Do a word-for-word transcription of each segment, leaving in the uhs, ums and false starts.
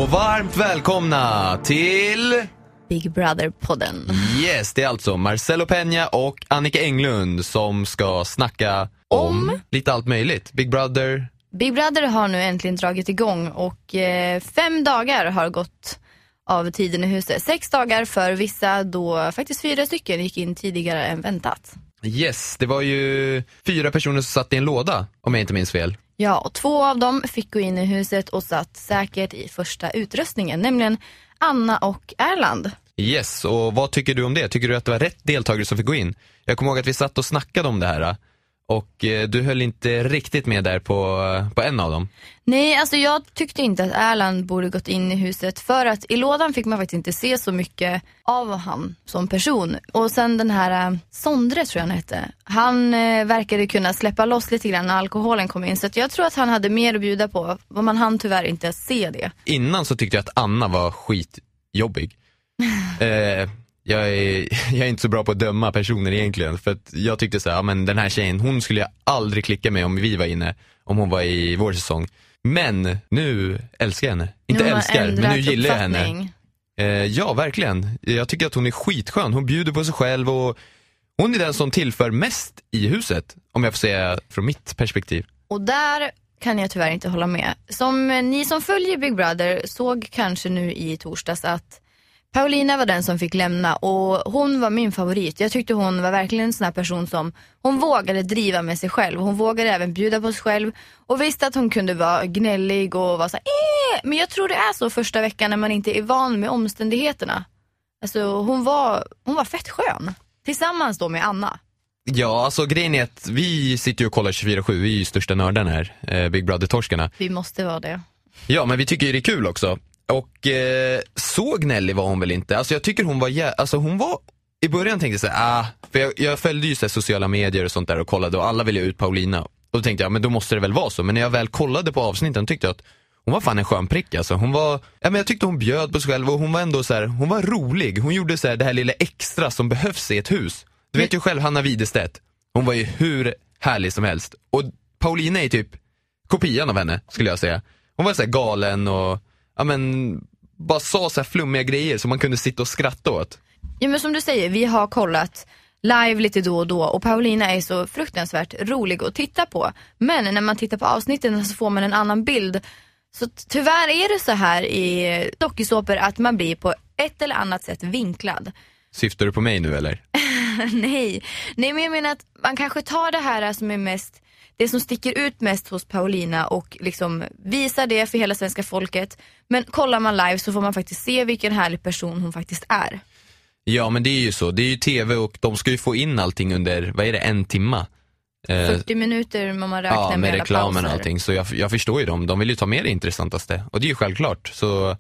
och varmt välkomna till Big Brother-podden. Yes, det är alltså Marcelo Peña och Annika Englund som ska snacka om, om lite allt möjligt. Big Brother. Big Brother har nu äntligen dragit igång och eh, fem dagar har gått av tiden i huset. Sex dagar för vissa, då faktiskt fyra stycken gick in tidigare än väntat. Yes, det var ju fyra personer som satt i en låda, om jag inte minns fel. Ja, och två av dem fick gå in i huset och satt säkert i första utröstningen, nämligen Anna och Erland. Yes, och vad tycker du om det? Tycker du att det var rätt deltagare som fick gå in? Jag kommer ihåg att vi satt och snackade om det här och eh, du höll inte riktigt med där på, på en av dem. Nej, alltså jag tyckte inte att Erland borde gått in i huset, för att i lådan fick man faktiskt inte se så mycket av han som person. Och sen den här äh, Sondre, tror jag han hette, han äh, verkade kunna släppa loss lite grann när alkoholen kom in. Så att jag tror att han hade mer att bjuda på, och man hann tyvärr inte se det. Innan så tyckte jag att Anna var skitjobbig. eh, jag, är, jag är inte så bra på att döma personer egentligen, för att jag tyckte så här, ja, men den här tjejen, hon skulle jag aldrig klicka med om vi var inne, om hon var i vår säsong. Men nu älskar jag henne. Inte nu älskar, men nu gillar jag henne. Eh, ja, verkligen. Jag tycker att hon är skitskön. Hon bjuder på sig själv och hon är den som tillför mest i huset, om jag får säga från mitt perspektiv. Och där kan jag tyvärr inte hålla med. Som ni som följer Big Brother såg kanske nu i torsdags att Paulina var den som fick lämna, och hon var min favorit. Jag tyckte hon var verkligen en sån här person som hon vågade driva med sig själv. Hon vågade även bjuda på sig själv och visste att hon kunde vara gnällig och vara så här, eh! Men jag tror det är så första veckan när man inte är van med omständigheterna. Alltså hon var, hon var fett skön. Tillsammans då med Anna. Ja, alltså grejen är att vi sitter ju och kollar tjugofyra sju. Vi är ju största nördarna här, eh, Big Brother-torskarna. Vi måste vara det. Ja, men vi tycker ju det är kul också. Och eh, så gnällig var hon väl inte. Alltså jag tycker hon var, jä- alltså hon var i början tänkte jag så här, ah, för jag, jag följde ju så här sociala medier och sånt där och kollade, och alla ville ut Paulina. Och då tänkte jag, men då måste det väl vara så. Men när jag väl kollade på avsnitten tyckte jag att hon var fan en skön prick. Alltså hon var, ja, men jag tyckte hon bjöd på sig själv, och hon var ändå så här, hon var rolig. Hon gjorde så här det här lilla extra som behövs i ett hus. Du vet ju själv Hanna Widestedt. Hon var ju hur härlig som helst. Och Paulina är typ kopian av henne, skulle jag säga. Hon var så här galen och ja, men bara sa så här flummiga grejer som man kunde sitta och skratta åt. Ja, men som du säger, vi har kollat live lite då och då, och Paulina är så fruktansvärt rolig att titta på. Men när man tittar på avsnitten så får man en annan bild. Så tyvärr är det så här i dokusåpor att man blir på ett eller annat sätt vinklad. Syftar du på mig nu eller? Nej. Nej, men jag menar att man kanske tar det här som är mest, det som sticker ut mest hos Paulina och liksom visar det för hela svenska folket. Men kollar man live så får man faktiskt se vilken härlig person hon faktiskt är. Ja, men det är ju så. Det är ju tv och de ska ju få in allting under, vad är det, en timma? fyrtio minuter om man räknar ja, med, med reklamen och allting. Så jag, jag förstår ju dem. De vill ju ta med det intressantaste. Och det är ju självklart. Så,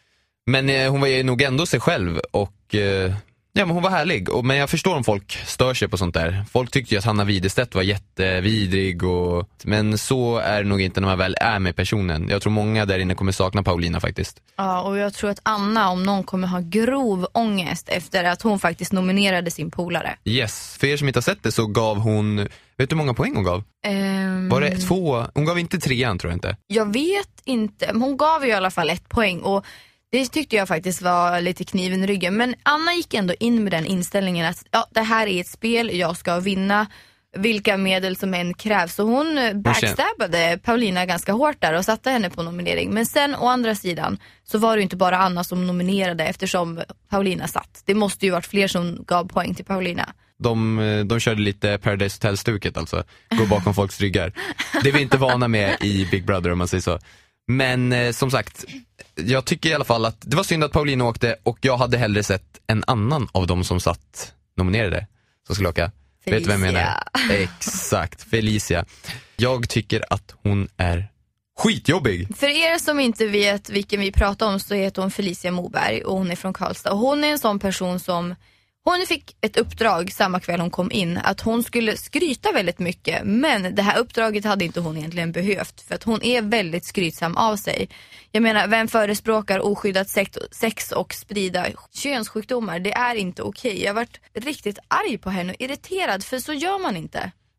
men eh, hon var ju nog ändå sig själv och eh, ja, men hon var härlig. Och, men jag förstår om folk stör sig på sånt där. Folk tyckte ju att Hanna Widestedt var jättevidrig. Och, men så är det nog inte när man väl är med personen. Jag tror många där inne kommer sakna Paulina faktiskt. Ja, och jag tror att Anna, om någon, kommer ha grov ångest efter att hon faktiskt nominerade sin polare. Yes, för er som inte har sett det så gav hon, vet du hur många poäng hon gav? Um, var det två? Hon gav inte trean, tror jag inte. Jag vet inte, men hon gav ju i alla fall ett poäng, och det tyckte jag faktiskt var lite kniven i ryggen. Men Anna gick ändå in med den inställningen att ja, det här är ett spel, jag ska vinna vilka medel som än krävs. Så hon backstabbade Paulina ganska hårt där och satte henne på nominering. Men sen å andra sidan så var det inte bara Anna som nominerade, eftersom Paulina satt. Det måste ju varit fler som gav poäng till Paulina. De, de körde lite Paradise Hotel-stuket, alltså gå bakom folks ryggar. Det är vi inte vana med i Big Brother, om man säger så. Men eh, som sagt, jag tycker i alla fall att det var synd att Paulina åkte, och jag hade hellre sett en annan av dem som satt nominerade som skulle åka. Felicia. Vet du vem jag menar? Exakt, Felicia. Jag tycker att hon är skitjobbig. För er som inte vet vilken vi pratar om så heter hon Felicia Moberg, och hon är från Karlstad. Och hon är en sån person som, hon fick ett uppdrag samma kväll hon kom in, att hon skulle skryta väldigt mycket. Men det här uppdraget hade inte hon egentligen behövt, för att hon är väldigt skrytsam av sig. Jag menar, vem förespråkar oskyddat sex och sprida könssjukdomar? Det är inte okej. Jag har varit riktigt arg på henne och irriterad, för så gör man inte.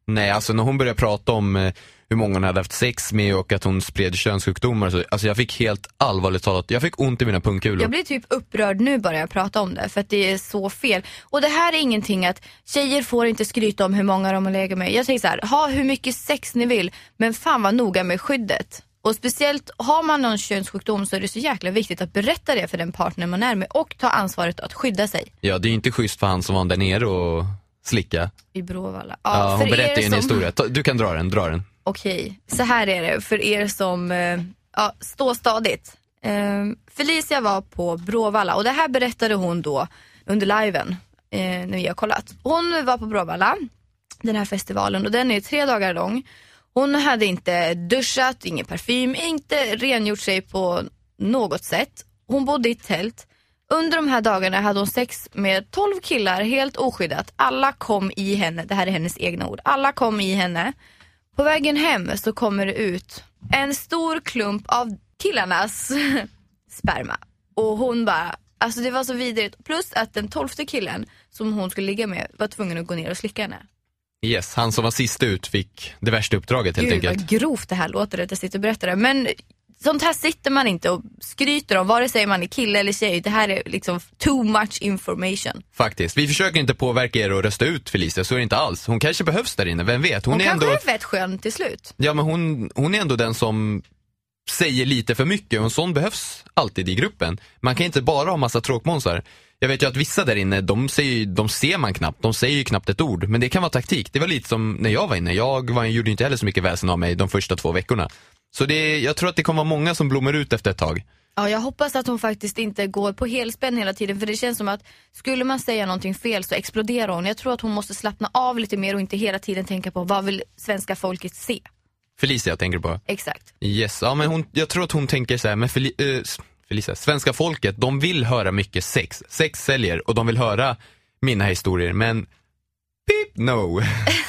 Nej, alltså när hon började prata om eh, hur många hon hade haft sex med och att hon spred könssjukdomar, så, alltså jag fick helt allvarligt talat, jag fick ont i mina pungkulor. Jag blir typ upprörd nu bara jag pratar om det, för att det är så fel. Och det här är ingenting att tjejer får inte skryta om hur många de har legat med. Jag säger så här, ha hur mycket sex ni vill, men fan var noga med skyddet. Och speciellt har man någon könssjukdom så är det så jäkla viktigt att berätta det för den partner man är med och ta ansvaret att skydda sig. Ja, det är ju inte schysst för han som var där nere och slicka. I Bråvalla. Ja, ja, hon berättar ju en som... historia. Du kan dra den, dra den. Okej, så här är det för er som eh, ja, står stadigt. Eh, Felicia var på Bråvalla och det här berättade hon då under liven eh, när vi har kollat. Hon var på Bråvalla, den här festivalen, och den är tre dagar lång. Hon hade inte duschat, ingen parfym, inte rengjort sig på något sätt. Hon bodde i ett tält. Under de här dagarna hade hon sex med tolv killar helt oskyddat. Alla kom i henne, det här är hennes egna ord. Alla kom i henne. På vägen hem så kommer det ut en stor klump av killarnas sperma. Och hon bara, alltså det var så vidrigt. Plus att den tolfte killen som hon skulle ligga med var tvungen att gå ner och slicka henne. Yes, han som var sist ut fick det värsta uppdraget helt Gud, enkelt. Gud vad grovt det här låter att jag sitter och berättar det. Men sånt här sitter man inte och skryter om, vare sig man är kille eller tjej. Det här är liksom too much information. Faktiskt, vi försöker inte påverka er att rösta ut Felicia, så är det inte alls. Hon kanske behövs där inne, vem vet? Hon, hon är kanske ändå... är fett skön till slut. Ja, men hon, hon är ändå den som säger lite för mycket, och en sån behövs alltid i gruppen. Man kan inte bara ha massa tråkmånsar. Jag vet ju att vissa där inne, de, säger, de ser man knappt, de säger ju knappt ett ord. Men det kan vara taktik, det var lite som när jag var inne. Jag var, gjorde inte heller så mycket väsen av mig de första två veckorna. Så det, jag tror att det kommer vara många som blommar ut efter ett tag. Ja, jag hoppas att hon faktiskt inte går på helspänn hela tiden. För det känns som att skulle man säga någonting fel så exploderar hon. Jag tror att hon måste slappna av lite mer och inte hela tiden tänka på vad vill svenska folket se. Felicia tänker på. Exakt. Yes, ja, men hon, jag tror att hon tänker så här, men Feli, äh, Felicia, svenska folket, de vill höra mycket sex. Sex säljer och de vill höra mina historier, men beep, no.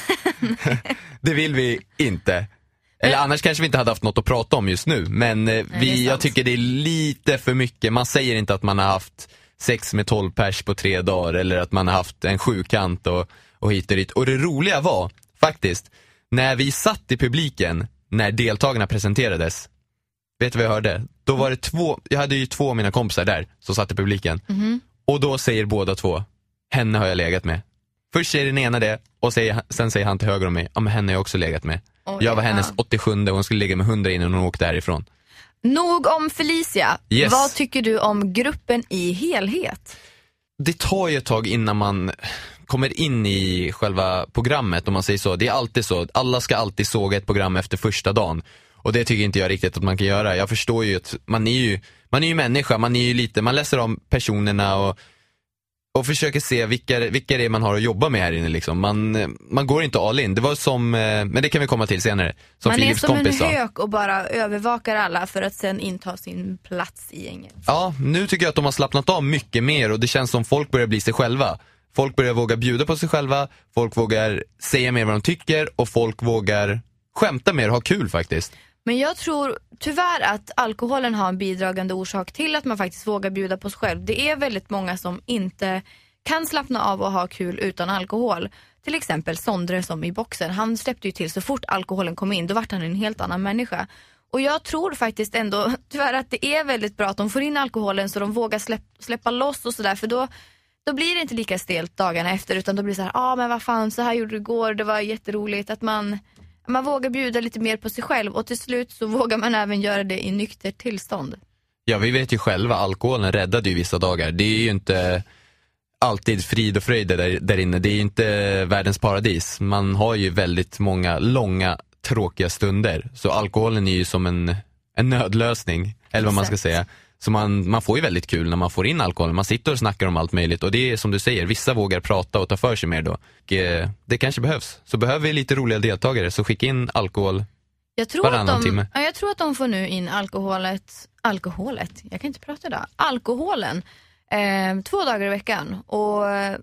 Det vill vi inte. Eller annars kanske vi inte hade haft något att prata om just nu. Men eh, vi, jag tycker det är lite för mycket. Man säger inte att man har haft sex med tolv pers på tre dagar. Eller att man har haft en sjukant och, och hit och dit. Och det roliga var faktiskt, när vi satt i publiken, när deltagarna presenterades, vet du vad jag hörde? Då var det två, jag hade ju två av mina kompisar där som satt i publiken. Mm-hmm. Och då säger båda två, henne har jag legat med. Först säger den ena det, och säger, sen säger han till höger om mig, ja men henne har jag också legat med. Oh, jag var hennes ja. åttiosju och hon skulle ligga med hundra innan hon åkte därifrån. Nog om Felicia. Yes. Vad tycker du om gruppen i helhet? Det tar ju ett tag innan man kommer in i själva programmet, om man säger så. Det är alltid så. Alla ska alltid såga ett program efter första dagen. Och det tycker inte jag riktigt att man kan göra. Jag förstår ju att man är ju, man är ju människa. Man är ju lite, man läser om personerna och Och försöker se vilka, vilka det är man har att jobba med här inne liksom. Man, man går inte all in. Det var som, men det kan vi komma till senare. Som man Philips är som kompis en hök och bara övervakar alla för att sen inta sin plats i gänget. Ja, nu tycker jag att de har slappnat av mycket mer. Och det känns som folk börjar bli sig själva. Folk börjar våga bjuda på sig själva. Folk vågar säga mer vad de tycker. Och folk vågar skämta mer och ha kul faktiskt. Men jag tror tyvärr att alkoholen har en bidragande orsak till att man faktiskt vågar bjuda på sig själv. Det är väldigt många som inte kan slappna av och ha kul utan alkohol. Till exempel Sondre som i boxen. Han släppte ju till så fort alkoholen kom in. Då var han en helt annan människa. Och jag tror faktiskt ändå tyvärr att det är väldigt bra att de får in alkoholen så de vågar släpp, släppa loss och sådär. För då, då blir det inte lika stelt dagarna efter, utan då blir det så här, ja ah, men vad fan, så här gjorde du igår, det var jätteroligt. Att man... Man vågar bjuda lite mer på sig själv och till slut så vågar man även göra det i nykter tillstånd. Ja, vi vet ju själva, alkoholen räddade ju vissa dagar. Det är ju inte alltid frid och fröjd där, där inne. Det är ju inte världens paradis. Man har ju väldigt många långa, tråkiga stunder. Så alkoholen är ju som en, en nödlösning, eller vad man ska säga. Så man, man får ju väldigt kul när man får in alkohol. Man sitter och snackar om allt möjligt. Och det är som du säger, vissa vågar prata och ta för sig mer då. Och, eh, det kanske behövs. Så behöver vi lite roliga deltagare, så skicka in alkohol jag tror varannan att de, timme. Ja, jag tror att de får nu in alkoholet. Alkoholet? Jag kan inte prata idag. Alkoholen. Eh, två dagar i veckan. Och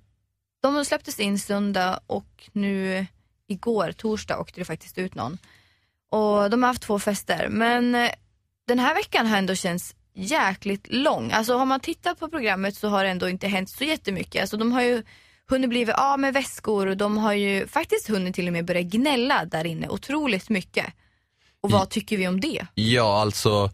de släpptes in söndag och nu igår, torsdag, åkte det faktiskt ut någon. Och de har haft två fester. Men eh, den här veckan har ändå känts jäkligt lång. Alltså har man tittat på programmet så har det ändå inte hänt så jättemycket. Alltså de har ju hunnit blivit av med väskor och de har ju faktiskt hunnit till och med börja gnälla där inne otroligt mycket. Och vad tycker vi om det? Ja, alltså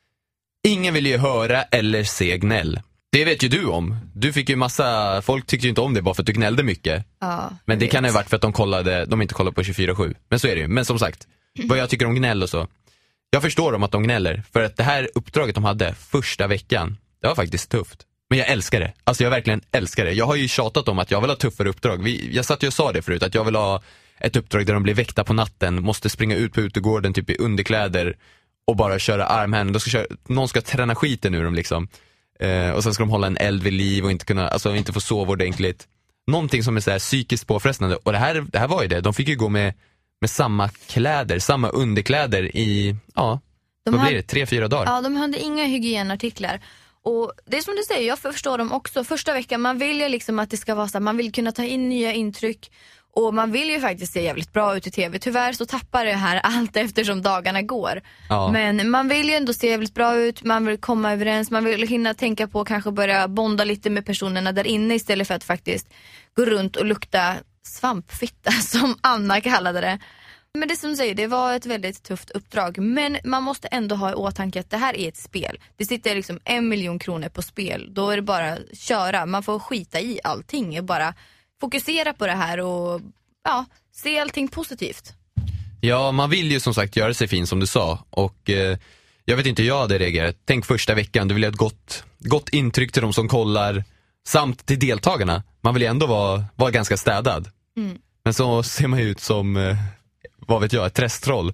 ingen vill ju höra eller se gnäll. Det vet ju du om. Du fick ju massa, folk tyckte ju inte om det bara för att du gnällde mycket. Ja, men det vet. kan ju ha varit för att de kollade, de inte kollade på tjugofyra sju. Men så är det ju. Men som sagt, vad jag tycker om gnäll och så. Jag förstår dem att de gnäller. För att det här uppdraget de hade första veckan, det var faktiskt tufft. Men jag älskar det. Alltså jag verkligen älskar det. Jag har ju tjatat om att jag vill ha tuffare uppdrag. Vi, jag satt ju och sa det förut, att jag vill ha ett uppdrag där de blir väckta på natten, måste springa ut på utegården typ i underkläder och bara köra armhänd. De ska köra, någon ska träna skiten ur dem liksom. Eh, och sen ska de hålla en eld vid liv och inte kunna, alltså inte få sova ordentligt. Någonting som är så här psykiskt påfrestande. Och det här, det här var ju det. De fick ju gå med, med samma kläder, samma underkläder i, ja, de vad hade, blir det? Tre, fyra dagar. Ja, de hade inga hygienartiklar. Och det är som du säger, jag förstår dem också. Första veckan, man vill ju liksom att det ska vara så här, man vill kunna ta in nya intryck. Och man vill ju faktiskt se jävligt bra ut i tv. Tyvärr så tappar det här allt eftersom dagarna går. Ja. Men man vill ju ändå se jävligt bra ut. Man vill komma överens. Man vill hinna tänka på kanske börja bonda lite med personerna där inne istället för att faktiskt gå runt och lukta svampfitta som Anna kallade det. Men det som du säger, det var ett väldigt tufft uppdrag. Men man måste ändå ha i åtanke att det här är ett spel. Det sitter liksom en miljon kronor på spel. Då är det bara att köra. Man får skita i allting. Bara fokusera på det här och ja, se allting positivt. Ja, man vill ju som sagt göra sig fin som du sa. Och eh, jag vet inte hur jag hade reagerat. Tänk första veckan, du vill ha ett gott, gott intryck till de som kollar. Samt till deltagarna. Man vill ju ändå vara, vara ganska städad. Mm. Men så ser man ut som, eh, vad vet jag, ett trästroll.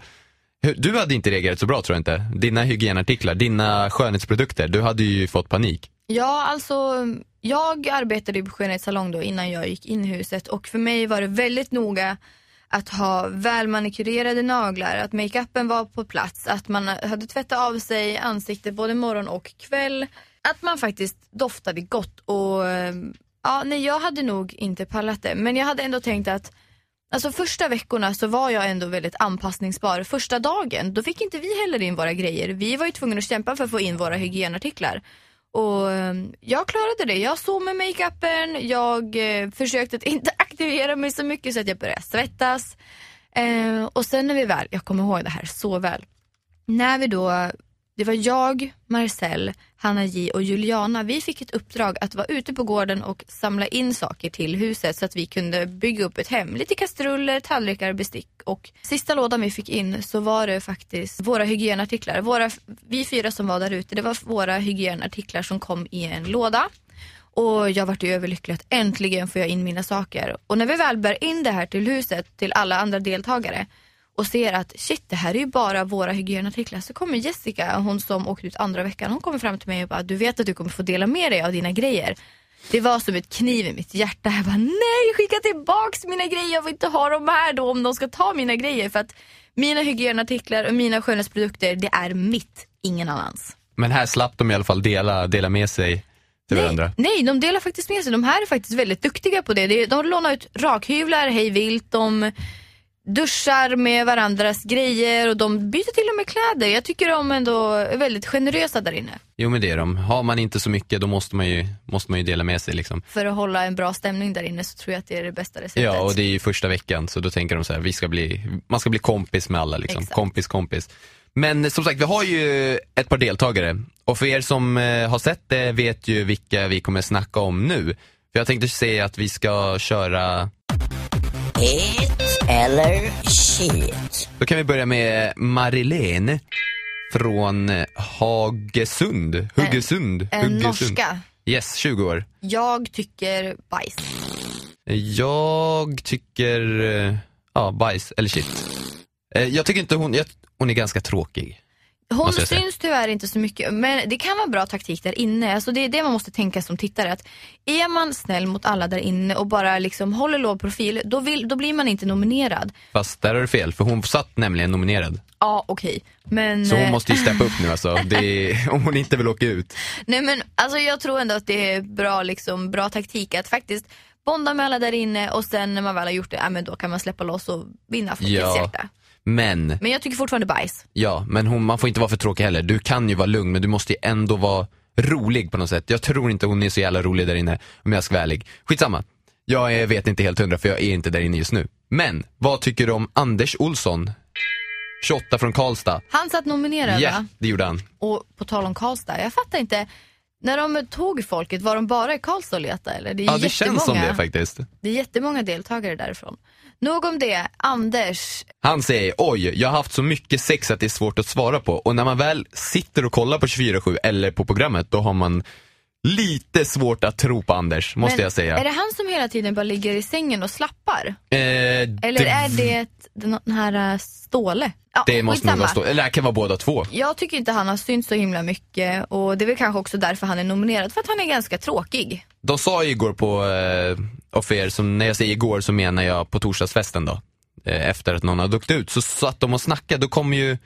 Du hade inte reagerat så bra tror jag inte. Dina hygienartiklar, dina skönhetsprodukter, du hade ju fått panik. Ja, alltså jag arbetade på skönhetssalong då innan jag gick in i huset. Och för mig var det väldigt noga att ha välmanikurerade naglar, att make-upen var på plats, att man hade tvättat av sig ansiktet både morgon och kväll, att man faktiskt doftade gott. Och ja, nej, jag hade nog inte pallat det, men jag hade ändå tänkt att alltså första veckorna så var jag ändå väldigt anpassningsbar. Första dagen, då fick inte vi heller in våra grejer. Vi var ju tvungna att kämpa för att få in våra hygienartiklar. Och jag klarade det. Jag sov med make-upen. Jag eh, försökte att inte aktivera mig så mycket så att jag började svettas. Eh, och sen när vi väl, jag kommer ihåg det här så väl. När vi då, det var jag, Marcel, Hanna J och Juliana. Vi fick ett uppdrag att vara ute på gården och samla in saker till huset så att vi kunde bygga upp ett hem. Lite kastruller, tallrikar, bestick. Och sista lådan vi fick in så var det faktiskt våra hygienartiklar. Våra, vi fyra som var där ute, det var våra hygienartiklar som kom i en låda. Och jag var överlycklig att äntligen får jag in mina saker. Och när vi väl bär in det här till huset, till alla andra deltagare och ser att shit, det här är ju bara våra hygienartiklar, så kommer Jessica, hon som åkte ut andra veckan, hon kommer fram till mig och bara, du vet att du kommer få dela med dig av dina grejer. Det var som ett kniv i mitt hjärta. Jag bara, nej, skicka tillbaks mina grejer, jag vill inte ha dem här då om de ska ta mina grejer, för att mina hygienartiklar och mina skönhetsprodukter, det är mitt, ingen annans. Men här slapp de i alla fall dela, dela med sig till nej, varandra. Nej, de delar faktiskt med sig. De här är faktiskt väldigt duktiga på det. De lånar ut rakhyvlar, hej vilt, de duschar med varandras grejer och de byter till och med kläder. Jag tycker de ändå är väldigt generösa där inne. Jo, men det är de. Har man inte så mycket, då måste man ju, måste man ju dela med sig liksom. För att hålla en bra stämning där inne så tror jag att det är det bästa receptet. Ja, och det är ju första veckan, så då tänker de så här, vi ska bli, man ska bli kompis med alla liksom. Exakt. Kompis, kompis. Men som sagt, vi har ju ett par deltagare. Och för er som eh, har sett det vet ju vilka vi kommer snacka om nu. För jag tänkte säga att vi ska köra Hit eller shit. Då kan vi börja med Marilene från Hagesund. Huggesund. En, en Huggesund. norska. Yes, tjugo år. Jag tycker bajs. Jag tycker ja, bajs eller shit. Jag tycker inte hon, jag, hon är ganska tråkig. Hon syns tyvärr inte så mycket, men det kan vara bra taktik där inne. Alltså det är det man måste tänka som tittare, att är man snäll mot alla där inne och bara liksom håller låg profil, då, vill, då blir man inte nominerad. Fast där är det fel, för hon satt nämligen nominerad. Ja, okej. Okay. Men så hon måste ju steppa upp nu alltså, det är, om hon inte vill åka ut. Nej, men alltså jag tror ändå att det är bra, liksom, bra taktik att faktiskt bonda med alla där inne, och sen när man väl har gjort det, ja, men då kan man släppa loss och vinna folkets ja. hjärta. Men, men jag tycker fortfarande bajs. Ja, men hon, man får inte vara för tråkig heller. Du kan ju vara lugn, men du måste ju ändå vara rolig på något sätt. Jag tror inte hon är så jävla rolig där inne, om jag ska vara ärlig. Skitsamma. Jag är, vet inte helt hundra för jag är inte där inne just nu. Men, vad tycker du om Anders Olsson? tjugoåtta från Karlstad. Han satt nominerad, Ja, va? det gjorde han. Och på tal om Karlstad, jag fattar inte. När de tog folket, var de bara i Karlstad och leta? Eller? Det är Ja, det känns som det faktiskt. Det är jättemånga deltagare därifrån. Nog om det, Anders. Han säger, oj, jag har haft så mycket sex att det är svårt att svara på. Och när man väl sitter och kollar på tjugofyra sju eller på programmet, då har man lite svårt att tro på Anders, måste Men jag säga. Är det han som hela tiden bara ligger i sängen och slappar? Eh, Eller det, är det den här uh, Ståle? Ja, det måste nog skitsamma. vara stå. Eller det kan vara båda två. Jag tycker inte han har synts så himla mycket. Och det är väl kanske också därför han är nominerad. För att han är ganska tråkig. De sa igår på eh, och för er, som när jag säger igår så menar jag på torsdagsfesten då. Eh, efter att någon har dukt ut. Så satt de och snackade, då kom ju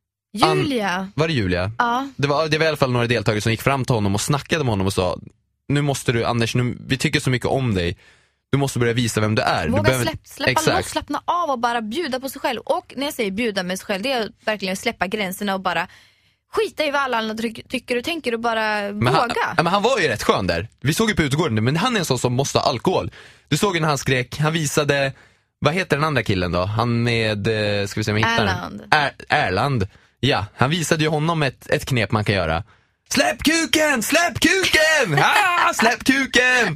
Julia. Var det Julia? Ja. Det var, det var i alla fall några deltagare som gick fram till honom och snackade med honom och sa, nu måste du, Anders, nu, vi tycker så mycket om dig. Du måste börja visa vem du är. Våga du behöver... släpp, släppa loss, slappna av och bara bjuda på sig själv. Och när jag säger bjuda med sig själv, det är att verkligen släppa gränserna och bara skita i vad alla andra ty- tycker och tänker och bara men våga. han, ja, men han var ju rätt skön där. Vi såg ju på utegården, men han är en sån som måste ha alkohol. Du såg ju när han skrek, han visade, vad heter den andra killen då? Han med, eh, ska vi se om jag hittar Erland. den. Er, Erland. Ja, han visade ju honom ett, ett knep man kan göra. Släpp kuken! Släpp kuken! Ah, släpp kuken!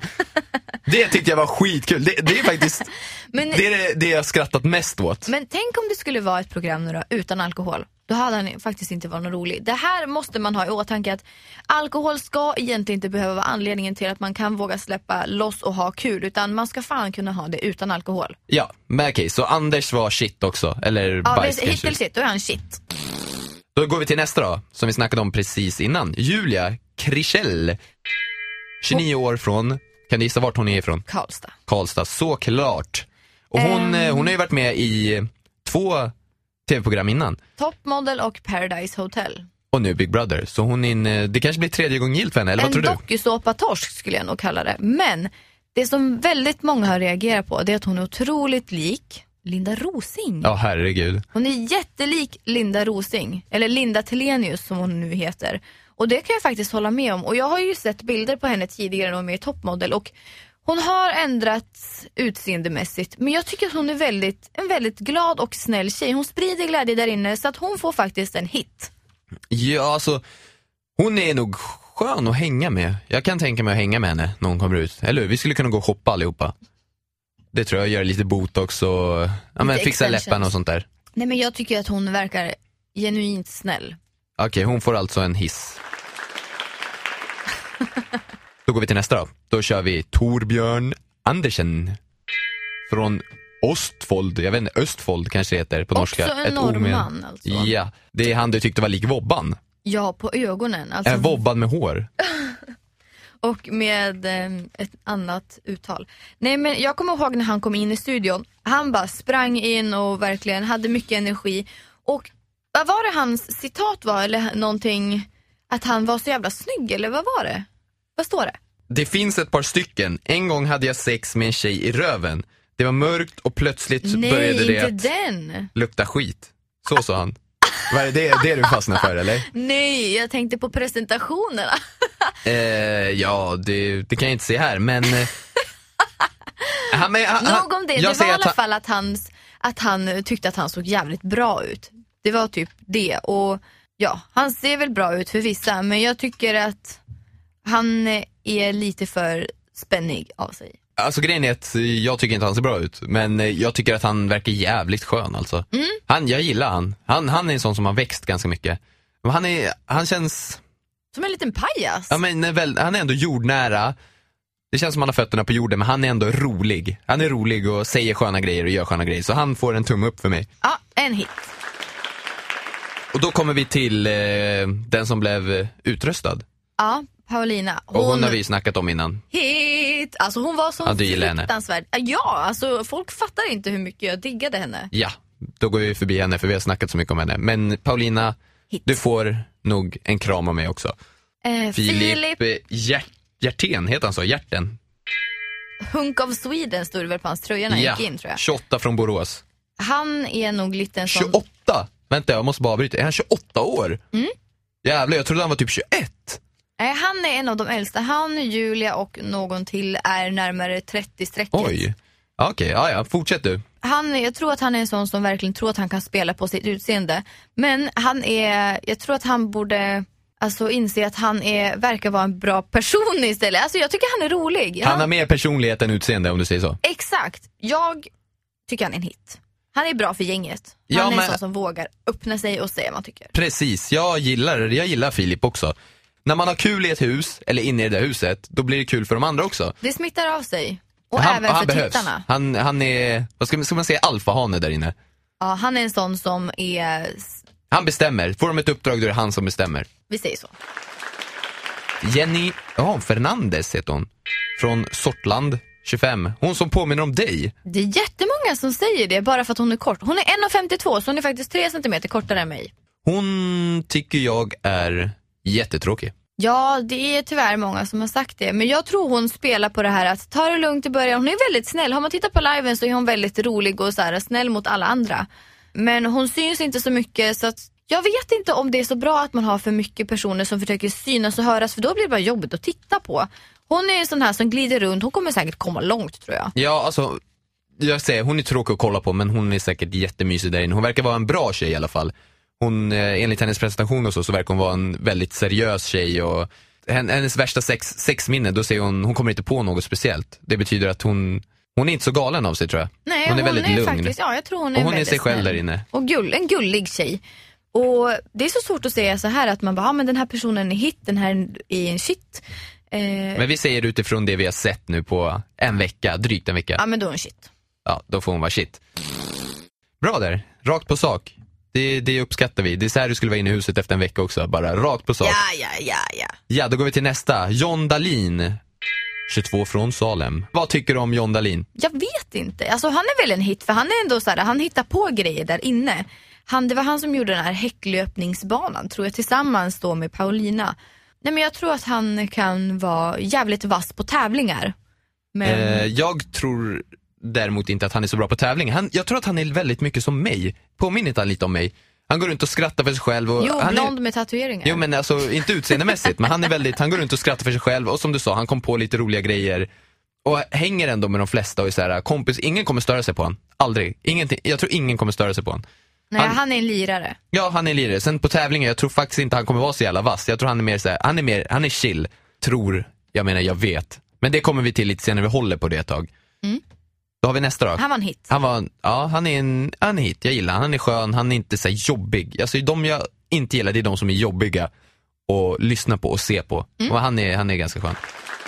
Det tyckte jag var skitkul. Det, det är faktiskt Men, det, är det, det jag skrattat mest åt. men tänk om det skulle vara ett program nu då, utan alkohol. Då hade han faktiskt inte varit någon rolig. Det här måste man ha i åtanke, att alkohol ska egentligen inte behöva vara anledningen till att man kan våga släppa loss och ha kul. Utan man ska fan kunna ha det utan alkohol. Ja, men okej, så Anders var shit också. Eller Ja, bajs det, kanske. hittills shit, då är han shit. Då går vi till nästa då, som vi snackade om precis innan. Julia Krichell. tjugonio år från, kan du gissa vart hon är ifrån? Karlstad. Karlstad, såklart. Och hon, Ehm. hon har ju varit med i två tv-program innan. Topmodel och Paradise Hotel. Och nu Big Brother. Så hon är in, det kanske blir tredje gången gillt för henne, eller vad En tror du? dokusåpa-torsk skulle jag nog kalla det. Men det som väldigt många har reagerat på, det är att hon är otroligt lik Linda Rosing. Ja, herregud. Hon är jättelik Linda Rosing. Eller Linda Telenius som hon nu heter. Och det kan jag faktiskt hålla med om. Och jag har ju sett bilder på henne tidigare när hon var med i Toppmodel. Och hon har ändrats utseendemässigt. Men jag tycker att hon är väldigt, en väldigt glad och snäll tjej. Hon sprider glädje där inne så att hon får faktiskt en hit. Ja, alltså hon är nog skön att hänga med. Jag kan tänka mig att hänga med henne när hon kommer ut. Eller hur? Vi skulle kunna gå och shoppa allihopa. Det tror jag, gör lite botox och ja, men fixa extensions. läpparna och sånt där. Nej, men jag tycker att hon verkar genuint snäll. Okej, okay, hon får alltså en hiss. Då går vi till nästa då. Då kör vi Torbjörn Andersen. Från Ostfold, jag vet inte, Östfold kanske det heter på norska. Också en Ett norrman med... alltså. Ja, det är han du tyckte var lik Vobban. Ja, på ögonen. Alltså, Är Vobban med hår? och med eh, ett annat uttal. Nej, men jag kommer ihåg när han kom in i studion. Han bara sprang in och verkligen hade mycket energi. Och vad var det hans citat var? Eller någonting, att han var så jävla snygg, eller vad var det? Vad står det? Det finns ett par stycken. En gång hade jag sex med en tjej i röven. Det var mörkt och plötsligt Nej, började det inte att den. lukta skit. Så sa han. Vad är det, det du fastnar för, eller? Nej, jag tänkte på presentationerna. Eh, ja, det, det kan jag inte se här, men... Eh, han, men han, Nog om det, jag det var i alla att han, fall att, hans, att han tyckte att han såg jävligt bra ut. Det var typ det. Och ja, han ser väl bra ut för vissa, men jag tycker att han är lite för spännig av sig. Alltså grejen är att jag tycker inte han ser bra ut, men jag tycker att han verkar jävligt skön alltså. Mm. Han, jag gillar han. han. Han är en sån som har växt ganska mycket. Han, är, han känns... Som en liten pajas. Ja, men väl, han är ändå jordnära. Det känns som han har fötterna på jorden, men han är ändå rolig. Han är rolig och säger sköna grejer och gör sköna grejer. Så han får en tumme upp för mig. Ja, en hit. Och då kommer vi till eh, den som blev eh, utröstad. Ja, Paulina. Hon... Och hon har vi snackat om innan. Hit! Alltså hon var så Ja, du gillar henne. fruktansvärd. Ja, alltså folk fattar inte hur mycket jag diggade henne. Ja, då går vi förbi henne för vi har snackat så mycket om henne. Men Paulina, Hit. du får nog en kram av mig också. Eh, Filip Filip eh, Hjärt, Hjärten, heter han så? Hjärten. Hunk of Sweden stod det väl på hans tröja när han Ja, gick in, tror jag. tjugoåtta från Borås. Han är nog lite en sån... tjugoåtta? Vänta, jag måste bara avbryta. Är han tjugoåtta år? Mm. Jävlar, jag trodde han var typ tjugoett. Nej, han är en av de äldsta. Han, Julia och någon till är närmare trettio-strecket. Oj, okej, okay, ja, ja, fortsätt du. Han, jag tror att han är en sån som verkligen tror att han kan spela på sitt utseende. Men han är, jag tror att han borde alltså inse att han är, verkar vara en bra person istället. Alltså jag tycker han är rolig. Han han har mer personlighet än utseende, om du säger så. Exakt, jag tycker han är en hit. Han är bra för gänget. Han ja, är men... en sån som vågar öppna sig och säga vad man tycker. Precis, jag gillar, jag gillar Filip också. När man har kul i ett hus, eller inne i det där huset, då blir det kul för de andra också. Det smittar av sig. Och han, även han för behövs. tittarna. Han, han är, vad ska, ska man säga, alfahane där inne. Ja, han är en sån som är... Han bestämmer. Får de ett uppdrag, då är det han som bestämmer. Vi säger så. Jenny, ja, Fernandes heter hon. Från Sortland, tjugofem. Hon som påminner om dig. Det är jättemånga som säger det bara för att hon är kort. Hon är en komma femtiotvå, så hon är faktiskt tre centimeter kortare än mig. Hon tycker jag är jättetråkig. Ja, det är tyvärr många som har sagt det. Men jag tror hon spelar på det här att ta det lugnt i början. Hon är väldigt snäll. Har man tittat på liven så är hon väldigt rolig och så här, snäll mot alla andra. Men hon syns inte så mycket, så att jag vet inte om det är så bra att man har för mycket personer som försöker synas och höras, för då blir det bara jobbigt att titta på. Hon är en sån här som glider runt. Hon kommer säkert komma långt, tror jag. Ja, alltså, jag säger, hon är tråkig att kolla på, men hon är säkert jättemysig där inne. Hon verkar vara en bra tjej i alla fall. Hon, eh, enligt hennes presentation och så, så verkar hon vara en väldigt seriös tjej, och hennes värsta sex, sexminne, då säger hon, hon kommer inte på något speciellt. Det betyder att hon, hon är inte så galen av sig, tror jag. Nej, hon är hon väldigt är lugn. Faktiskt, ja, jag tror hon är och hon är väldigt sig själv snäll. där inne. Och gull, en gullig tjej. Och det är så svårt att säga så här att man bara, ja, men den här personen är hit, den här är en shit. Eh, men vi säger utifrån det vi har sett nu på en vecka, drygt en vecka. Ja, men då är hon shit. Ja, då får hon vara shit. Bra där, rakt på sak. Det, det uppskattar vi. Det är så här du skulle vara inne i huset efter en vecka också. Bara rakt på sak. Ja, ja, ja, ja. Ja, då går vi till nästa. John Dahlin, tjugotvå, från Salem. Vad tycker du om John Dahlin? Jag vet inte. Alltså han är väl en hit, för han är ändå så här, han hittar på grejer där inne. Han, det var han som gjorde den här häcklöpningsbanan, tror jag, tillsammans då med Paulina. Nej, men jag tror att han kan vara jävligt vass på tävlingar. Men... Eh, jag tror däremot inte att han är så bra på tävling. Han, jag tror att han är väldigt mycket som mig. Påminner inte han lite om mig? Han går runt och skrattar för sig själv. Och jo, han blond är... med tatueringar. Jo, men alltså inte utseendemässigt. Men han är väldigt, han går runt och skrattar för sig själv. Och som du sa, han kom på lite roliga grejer. Och hänger ändå med de flesta och är så här, kompis, ingen kommer störa sig på han. Aldrig. Ingenting. Jag tror ingen kommer störa sig på han. Nej, han, han är en lirare. Ja, han är en lirare. Sen på tävlingar, jag tror faktiskt inte han kommer vara så jävla vass. Jag tror han är mer så här, han är mer, han är chill. Tror, jag menar jag vet. Men det kommer vi till lite senare, vi håller på det ett tag. Mm. Då har vi nästa då. Han var en hit. Han var, ja, han är en, han är hit. Jag gillar han. Han är skön, han är inte så här jobbig. Alltså de jag inte gillar, det är de som är jobbiga att lyssna på och se på. Mm. Och han är, han är ganska skön.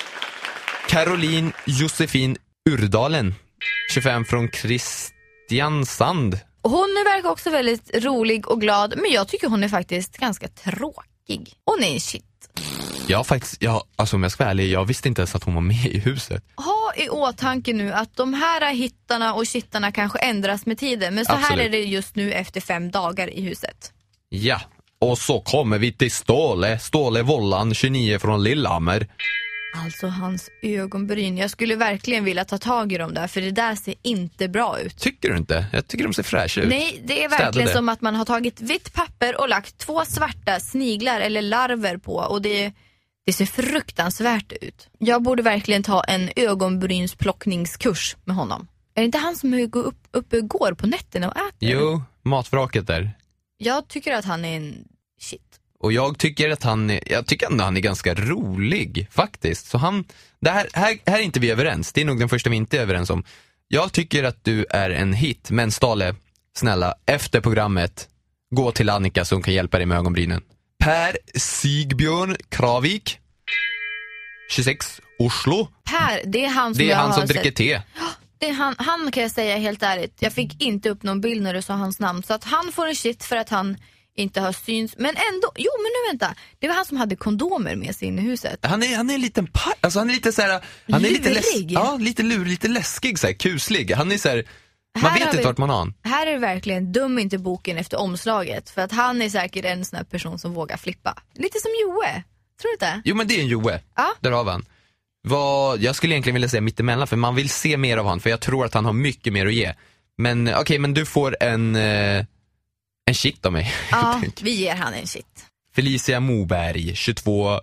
Caroline Josefin Urdalen, tjugofem, från Kristiansand. Hon verkar också väldigt rolig och glad, men jag tycker hon är faktiskt ganska tråkig. Hon är en shit. Ja, faktiskt, ja, alltså om jag ska vara ärlig, jag visste inte ens att hon var med i huset. Ha i åtanke nu att de här hittarna och shittarna kanske ändras med tiden, men så Absolut. här är det just nu efter fem dagar i huset. Ja, och så kommer vi till Ståle, Ståle Vollan, tjugonio, från Lillehammer. Alltså hans ögonbryn, jag skulle verkligen vilja ta tag i dem där, för det där ser inte bra ut. Tycker du inte? Jag tycker de ser fräscha ut. Nej, det är verkligen Städade. som att man har tagit vitt papper och lagt två svarta sniglar eller larver på, och det, det ser fruktansvärt ut. Jag borde verkligen ta en ögonbrynsplockningskurs med honom. Är det inte han som går upp, uppe går på nätterna och äter? Jo, matvraket där. Jag tycker att han är en shit. Och jag tycker att han är, jag tycker ändå han är ganska rolig faktiskt. Så han, det här, här, här är inte vi överens. Det är nog den första vi inte är överens om. Jag tycker att du är en hit, men Stale, snälla, efter programmet, gå till Annika så hon kan hjälpa dig med ögonbrynen. Per Sigbjörn Kravik, tjugosex, Oslo. Per, det är han som Det är jag han har som dricker sett. te. Det är han, han kan jag säga helt ärligt. Jag fick inte upp någon bild när du sa hans namn. Så att han får en shit för att han inte har syns. Men ändå, jo men nu vänta. Det var han som hade kondomer med sig in i huset. Han är, han är en liten pa- alltså han är lite så här, han är lite läs- ja, lite lur, lite läskig så här, kuslig. Han är så här, man Här vet har inte vi- vart man har han. Här är det verkligen dum inte boken efter omslaget. För att han är säkert en sån här person som vågar flippa. Lite som Joe, tror du inte? Jo, men det är en Joe. Ja. Där har vi han. Vad, jag skulle egentligen vilja säga mittemellan, för man vill se mer av han, för jag tror att han har mycket mer att ge. Men okej, okay, men du får en eh, en shit av mig. Ja, vi ger han en shit. Felicia Moberg, tjugotvå,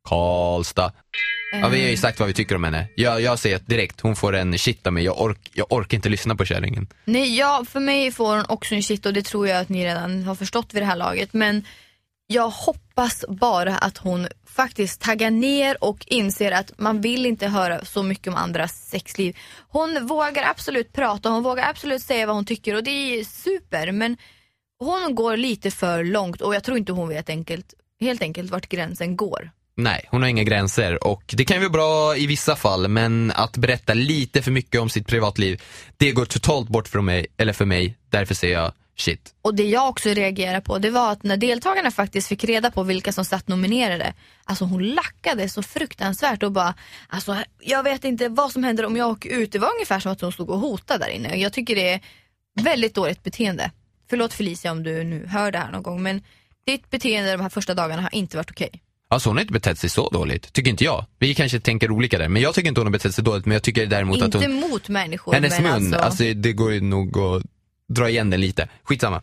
Karlstad. Ja, vi har ju sagt vad vi tycker om henne. Jag, jag säger direkt, hon får en shit av mig. Jag, ork, jag orkar inte lyssna på kärringen. Nej, ja, för mig får hon också en shit och det tror jag att ni redan har förstått vid det här laget. Men jag hoppas bara att hon faktiskt taggar ner och inser att man vill inte höra så mycket om andras sexliv. Hon vågar absolut prata, hon vågar absolut säga vad hon tycker och det är super. Men hon går lite för långt och jag tror inte hon vet enkelt, helt enkelt vart gränsen går. Nej, hon har inga gränser och det kan ju vara bra i vissa fall, men att berätta lite för mycket om sitt privatliv, det går totalt bort från mig, eller för mig, därför säger jag shit. Och det jag också reagerar på, det var att när deltagarna faktiskt fick reda på vilka som satt nominerade, alltså hon lackade så fruktansvärt och bara, alltså jag vet inte vad som händer om jag åker ut. Det var ungefär som att hon stod och hotade där inne. Jag tycker det är väldigt dåligt beteende. Förlåt Felicia om du nu hör det här någon gång, men ditt beteende de här första dagarna har inte varit okej. Alltså hon har inte betett sig så dåligt, tycker inte jag. Vi kanske tänker olika där, men jag tycker inte hon har betett sig dåligt. Men jag tycker däremot inte att hon... Inte mot människor, hennes men mun, alltså... alltså det går ju nog att dra igen den lite. Skitsamma.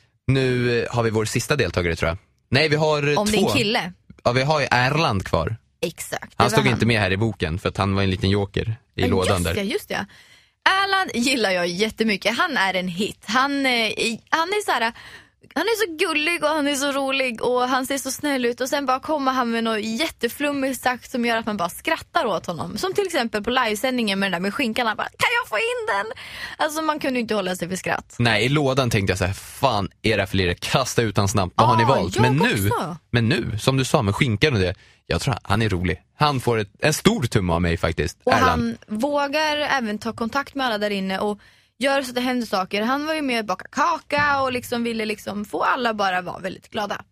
Nu har vi vår sista deltagare tror jag. Nej, vi har om två. din kille? Ja, vi har ju Erland kvar. Exakt. Han stod han. inte med här i boken för att han var en liten joker i ja, lådan just där. Ja, just det. Erland gillar jag jättemycket. Han är en hit. Han, eh, han är så här... Han är så gullig och han är så rolig och han ser så snäll ut och sen bara kommer han med något jätteflummigt sagt som gör att man bara skrattar åt honom. Som till exempel på livesändningen med den där med skinkan, han bara, kan jag få in den? Alltså man kunde ju inte hålla sig för skratt. Nej, i lådan tänkte jag så här, fan är det här för lirare? Kasta ut hans snabbt, vad ah, har ni valt? Men nu, också. men nu, som du sa med skinkan och det, jag tror han är rolig. Han får ett, en stor tumme av mig faktiskt, och Erland. Han vågar även ta kontakt med alla där inne och gör så att det händer saker. Han var ju med att baka kaka och liksom ville liksom få alla bara vara väldigt glada.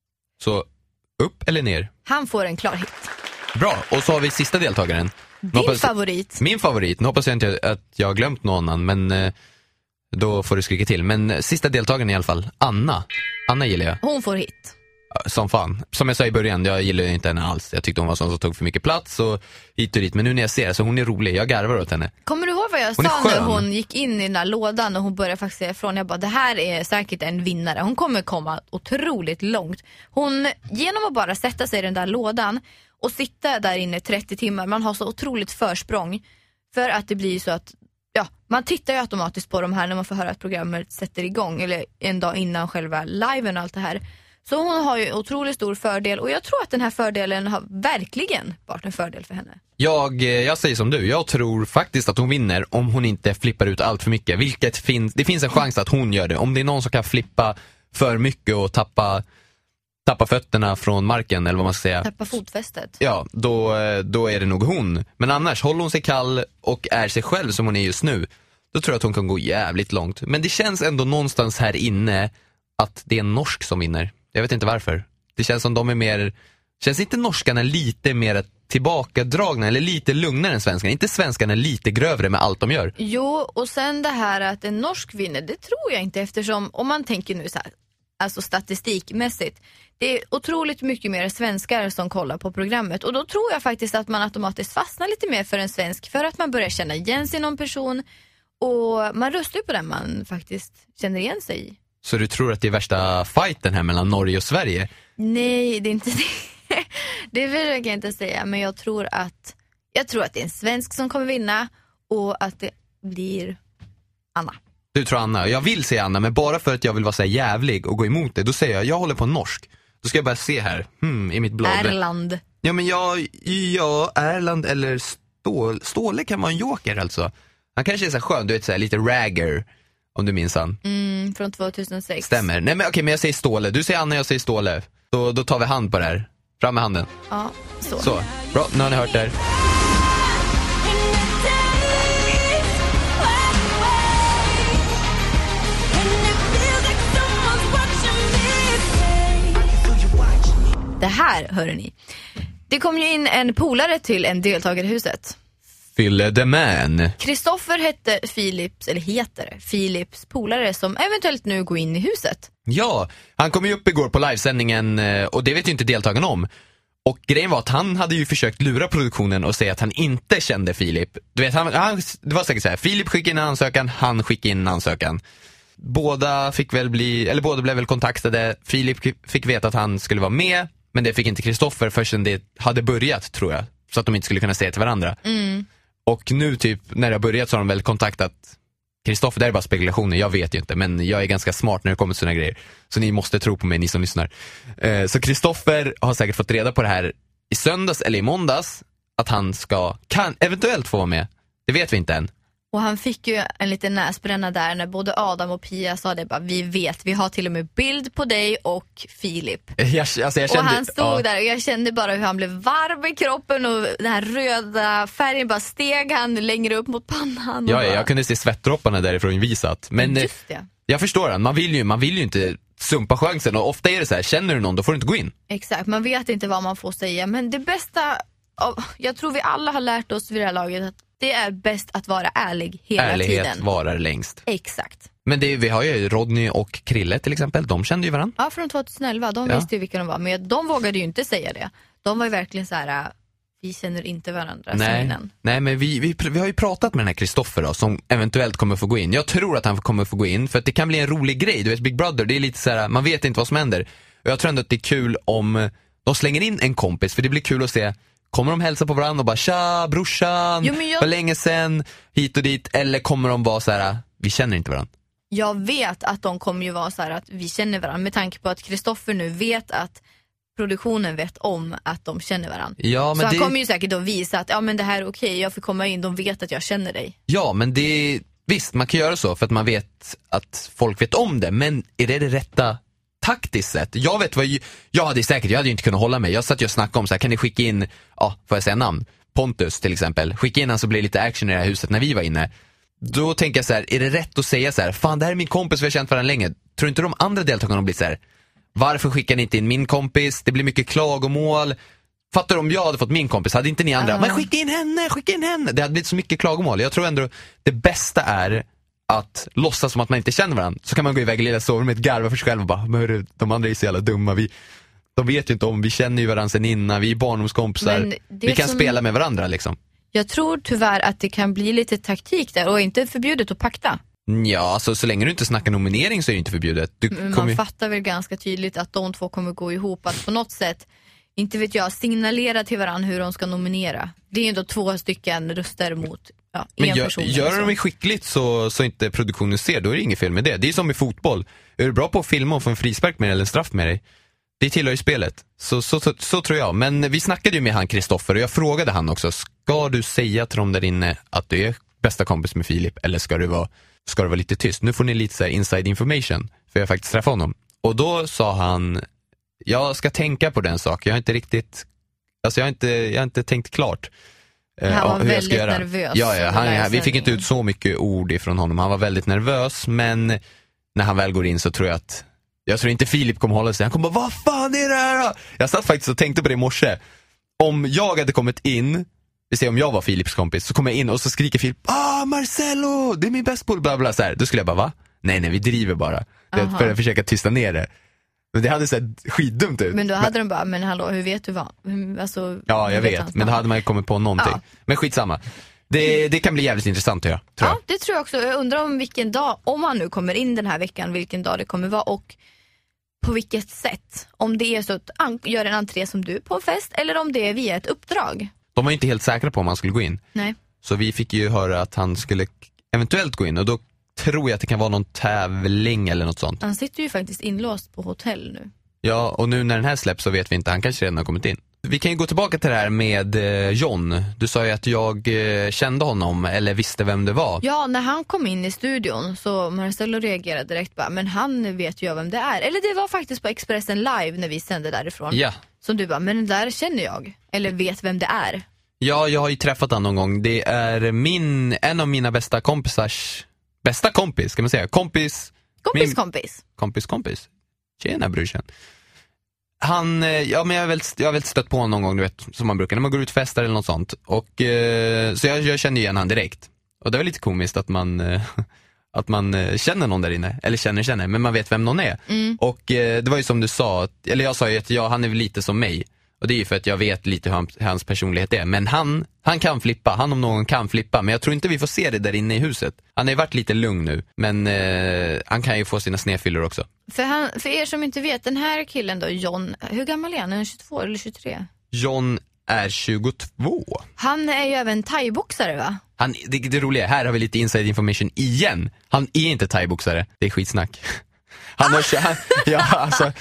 Så upp eller ner? Han får en klar hit. Bra, och så har vi sista deltagaren. Din hoppas, favorit. Min favorit, nu hoppas jag inte att jag har glömt någon annan, men eh, då får du skrika till. Men eh, sista deltagaren i alla fall, Anna. Anna gillar jag. Hon får hit. Som fan. Som jag sa i början, jag gillar inte henne alls. Jag tyckte hon var sån som tog för mycket plats och hit och dit. Men nu när jag ser så hon är rolig, jag garvar åt henne. Kommer du ihåg vad jag hon sa när hon gick in i den där lådan och hon började faktiskt säga ifrån? Jag bara, det här är säkert en vinnare. Hon kommer komma otroligt långt. Hon, genom att bara sätta sig i den där lådan och sitta där inne trettio timmar, man har så otroligt försprång. För att det blir så att, ja, man tittar ju automatiskt på de här när man får höra att programmet sätter igång. Eller en dag innan själva liven och allt det här. Så hon har ju otroligt stor fördel och jag tror att den här fördelen har verkligen varit en fördel för henne. Jag, jag säger som du, jag tror faktiskt att hon vinner om hon inte flippar ut allt för mycket. Vilket finns, det finns en chans att hon gör det. Om det är någon som kan flippa för mycket och tappa, tappa fötterna från marken eller vad man ska säga. Tappa fotfästet. Ja, då, då är det nog hon. Men annars, håller hon sig kall och är sig själv som hon är just nu, då tror jag att hon kan gå jävligt långt. Men det känns ändå någonstans här inne att det är en norsk som vinner. Jag vet inte varför. Det känns som de är mer... Känns inte norskarna lite mer tillbakadragna eller lite lugnare än svenskarna? Inte svenskarna lite grövre med allt de gör? Jo, och sen det här att en norsk vinner, det tror jag inte, eftersom om man tänker nu så här, alltså statistikmässigt, det är otroligt mycket mer svenskar som kollar på programmet och då tror jag faktiskt att man automatiskt fastnar lite mer för en svensk för att man börjar känna igen sig någon person och man röstar ju på den man faktiskt känner igen sig i. Så du tror att det är värsta fighten här mellan Norge och Sverige? Nej, det är inte det. Det försöker jag inte säga, men jag tror att jag tror att det är en svensk som kommer vinna och att det blir Anna. Du tror Anna. Jag vill säga Anna, men bara för att jag vill vara så här jävlig och gå emot det, då säger jag, jag håller på norsk. Då ska jag bara se här, hmm, i mitt blogg. Erland. Ja, men jag, ja, Erland eller Stål, Ståle kan vara en joker alltså. Han kanske är så här skön, du vet så här, lite ragger. Om du minns han. Mm, från tvåtusensex. Stämmer. Nej men okej, men jag säger Ståle. Du säger Anna, jag säger Ståle. Då, då tar vi hand på det här. Fram med handen. Ja, så. Så, bra. Nu har ni hört det här. Det här, hör ni. Det kom ju in en polare till en deltagare i huset. Fylle the man. Kristoffer hette Philips, eller heter Philips polare som eventuellt nu går in i huset. Ja, han kom ju upp igår på livesändningen och det vet ju inte deltagarna om. Och grejen var att han hade ju försökt lura produktionen och säga att han inte kände Filip. Du vet, han, han, det var säkert så här, Filip skickade in en ansökan, han skickade in en ansökan. Båda fick väl bli, eller båda blev väl kontaktade. Filip fick veta att han skulle vara med Men det fick inte Kristoffer förrän det hade börjat, tror jag. Så att de inte skulle kunna säga till varandra. Mm. Och nu typ, när det har börjat så har de väl kontaktat Kristoffer. Det är bara spekulationer, jag vet ju inte. Men jag är ganska smart när det kommer till såna grejer. Så ni måste tro på mig, ni som lyssnar. eh, Så Kristoffer har säkert fått reda på det här i söndags eller i måndags, att han ska, kan eventuellt få vara med. Det vet vi inte än. Och han fick ju en liten näsbränna där när både Adam och Pia sa det bara, vi vet, vi har till och med bild på dig och Filip. Jag, alltså jag kände, och han stod ja. där och jag kände bara hur han blev varm i kroppen och den här röda färgen bara steg han längre upp mot pannan. Ja, bara... jag kunde se svettdropparna därifrån visat. Men just det. Jag förstår han, man vill ju, man vill ju inte sumpa chansen. Och ofta är det så här, känner du någon, då får du inte gå in. Exakt, man vet inte vad man får säga. Men det bästa, jag tror vi alla har lärt oss vid det här laget att det är bäst att vara ärlig hela Ärlighet tiden. varar längst. Exakt. Men det, vi har ju Rodney och Krille till exempel, de kände ju varandra. Ja, från tjugoelva, de Ja. visste ju vilka de var. Men de vågade ju inte säga det. De var ju verkligen så här: vi känner inte varandra som Nej, innan. nej men vi, vi, vi har ju pratat med den här Kristoffer då, som eventuellt kommer få gå in. Jag tror att han kommer få gå in, för att det kan bli en rolig grej. Du vet, Big Brother, det är lite så här, man vet inte vad som händer. Och jag tror ändå att det är kul om de slänger in en kompis, för det blir kul att se. Kommer de hälsa på varandra och bara, tja brorsan, Jo, men jag- var länge sen, hit och dit. Eller kommer de vara så här, vi känner inte varandra. Jag vet att de kommer ju vara så här att vi känner varandra, med tanke på att Kristoffer nu vet att produktionen vet om att de känner varandra. Ja, Så men han det... kommer ju säkert då visa att ja, men det här är okej, jag får komma in, de vet att jag känner dig. Ja, men det, visst, man kan göra så för att man vet att folk vet om det. Men är det det rätta taktiskt sett? Jag vet vad jag, jag hade säkert, jag hade ju inte kunnat hålla mig. Jag satt ju och snackade om så här, kan ni skicka in, ja, får jag säga namn? Pontus till exempel. Skicka in han så blir det lite action i det här huset när vi var inne. Då tänker jag så här, är det rätt att säga så här, fan det här är min kompis, vi har känt varandra länge. Tror inte de andra deltagarna blir så här, varför skickar ni inte in min kompis? Det blir mycket klagomål. Fattar du, om jag hade fått min kompis, hade inte ni andra, Uh. men skicka in henne, skicka in henne. Det hade blivit så mycket klagomål. Jag tror ändå det bästa är att låtsas som att man inte känner varandra. Så kan man gå iväg i lilla sovrummet, garva för sig själv och bara, men hörru, de andra är så jävla dumma. Vi, de vet ju inte om, vi känner ju varandra sen innan, vi är barndomskompisar. Men det Vi kan som- spela med varandra liksom. Jag tror tyvärr att det kan bli lite taktik där och inte förbjudet att pakta. Ja, alltså så länge du inte snackar nominering så är det inte förbjudet. Du Men kommer man ju... fattar väl ganska tydligt att de två kommer gå ihop, att på något sätt, inte vet jag, signalera till varandra hur de ska nominera. Det är ju ändå två stycken röster mot ja, en Men gör, person. gör eller så. de det skickligt så, så inte produktionen ser, då är det inget fel med det. Det är som i fotboll. Är du bra på att filma och få en frispark med dig eller en straff med dig, det tillhör ju spelet. Så, så, så, så tror jag. Men vi snackade ju med han Kristoffer och jag frågade han också, ska du säga till dem där inne att du är bästa kompis med Filip, eller ska du vara, ska du vara lite tyst? Nu får ni lite så här inside information, för jag faktiskt träffade honom. Och då sa han, jag ska tänka på den saken. Jag har inte riktigt, alltså jag har inte, jag har inte tänkt klart. eh, Han var hur jag ska väldigt göra. nervös Ja, ja, han, under vi fick inte sändningen. ut så mycket ord ifrån honom. Han var väldigt nervös, men när han väl går in så tror jag att, jag tror inte Filip kommer hålla sig. Han kommer bara, vad fan är det här då? Jag satt faktiskt och tänkte på det i morse. Om jag hade kommit in, vi ser om jag var Filips kompis, så kommer jag in och så skriker Filip, ah Marcelo, det är min bäst bol, bla bla så här. Då skulle jag bara, va? Nej, nej, vi driver bara. Det, Aha. för att försöka tysta ner det. Men det hade sett skitdumt ut. Men då hade de bara, men hallå, hur vet du vad? Hur- Alltså, Ja, hur jag vet. hans Men då namn? hade man ju kommit på någonting. Ja. Men skitsamma. Det, det kan bli jävligt intressant att göra, tror jag. Ja, det tror jag också. Jag undrar om vilken dag, om han nu kommer in den här veckan, vilken dag det kommer vara och på vilket sätt. Om det är så att han gör en entré som du på en fest eller om det är via ett uppdrag. De var ju inte helt säkra på om han skulle gå in. Nej. Så vi fick ju höra att han skulle eventuellt gå in. Och då tror jag att det kan vara någon tävling eller något sånt. Han sitter ju faktiskt inlåst på hotell nu. Ja, och nu när den här släpps så vet vi inte. Han kanske redan har kommit in. Vi kan ju gå tillbaka till det här med eh, John. Du sa ju att jag eh, kände honom eller visste vem det var. Ja, när han kom in i studion så Marcelo reagerade direkt bara, men han vet ju jag vem det är. Eller det var faktiskt på Expressen Live när vi sände därifrån. Ja. Som du bara, men den där känner jag. Eller vet vem det är. Ja, jag har ju träffat han någon gång. Det är min, en av mina bästa kompisars bästa kompis, kan man säga. Kompis, Kompis, Min- kompis. kompis, kompis. Tjena brorsan. Han, eh, ja men jag har väl, jag har väl stött på honom någon gång, du vet, som man brukar när man går ut och festar eller något sånt. Och eh, så jag, jag kände igen han direkt. Och det var lite komiskt att man eh, att man eh, känner någon där inne, eller känner känner, men man vet vem någon är. Mm. Och eh, det var ju som du sa, att, eller jag sa ju att ja, han är väl lite som mig. Och det är ju för att jag vet lite hur han, hans personlighet är. Men han, han kan flippa, han om någon kan flippa. Men jag tror inte vi får se det där inne i huset. Han har ju varit lite lugn nu. Men eh, han kan ju få sina snedfyllor också. För, han, för er som inte vet, den här killen då, John, hur gammal är han? Är han tjugotvå eller tjugotre? John är tjugotvå. Han är ju även thaiboxare, va? Han, det, det roliga, här har vi lite inside information igen. Han är inte thaiboxare, det är skitsnack. Han har kört, ja alltså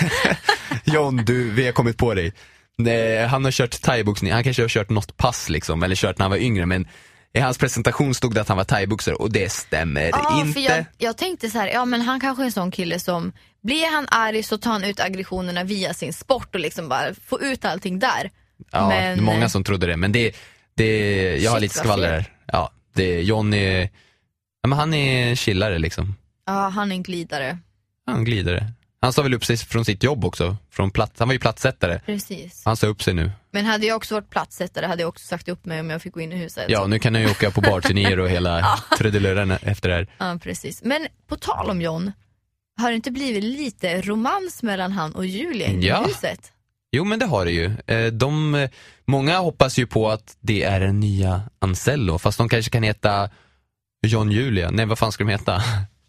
John, du, vi har kommit på dig. Nej, han har kört thaiboxning, han kanske har kört något pass liksom, eller kört när han var yngre, men i hans presentation stod det att han var thaiboxare och det stämmer ah, inte. För jag, jag tänkte så här, ja men han kanske är en sån kille som, blir han arg så tar han ut aggressionerna via sin sport och liksom bara får ut allting där. Ja, men, det är många som trodde det, men det, det jag shit, har lite skvaller där. Ja, det, John är, ja, men han är en chillare liksom. Ja, han är en glidare. Ja, en glidare. Han sa väl upp sig från sitt jobb också, från plats, han var ju platssättare. Precis. Han sa upp sig nu. Men hade jag också varit platssättare hade jag också sagt upp mig om jag fick gå in i huset. Ja, nu kan jag ju åka på barturnéer och hela trudeluren efter det här. Ja, precis. Men på tal om John, har det inte blivit lite romans mellan han och Julia i ja. huset? Jo, men det har det ju. De, många hoppas ju på att det är den nya Ansello, fast de kanske kan heta John Julia. Nej, vad fan ska de heta?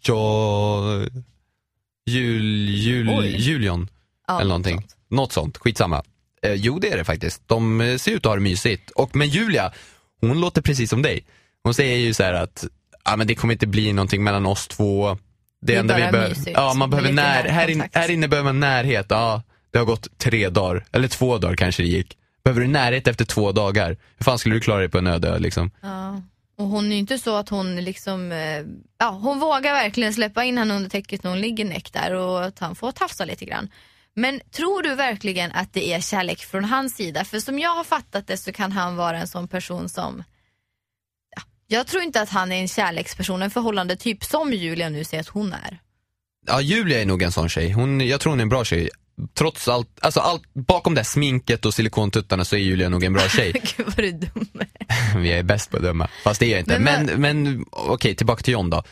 Jo... Jul, jul, Julian ja, eller någonting. Något sånt. något sånt, skitsamma. Eh, jo, det är det faktiskt. De eh, ser ut att ha det mysigt. Och men Julia, hon låter precis som dig. Hon säger ju så här att ah, men det kommer inte bli någonting mellan oss två. Det, det enda vi behöver. Ja, man behöver när, här, in, här inne behöver man närhet. Ja, det har gått tre dagar. Eller två dagar kanske det gick. Behöver du närhet efter två dagar? Hur fan skulle du klara dig på en öde ö liksom? Ja. Och hon är ju inte så att hon liksom, ja, hon vågar verkligen släppa in han under täcket när hon ligger näck där och att han får tafsa lite grann. Men tror du verkligen att det är kärlek från hans sida? För som jag har fattat det så kan han vara en sån person som, ja, jag tror inte att han är en kärleksperson, en förhållande typ som Julia nu säger att hon är. Ja, Julia är nog en sån tjej. Hon, jag tror hon är en bra tjej. Trots allt, alltså allt, bakom det sminket och silikontuttarna så är Julia nog en bra tjej. Gud vad du dum. Vi är bäst på att döma. Fast det är jag inte. Men, men, men okej, okay, tillbaka till John då.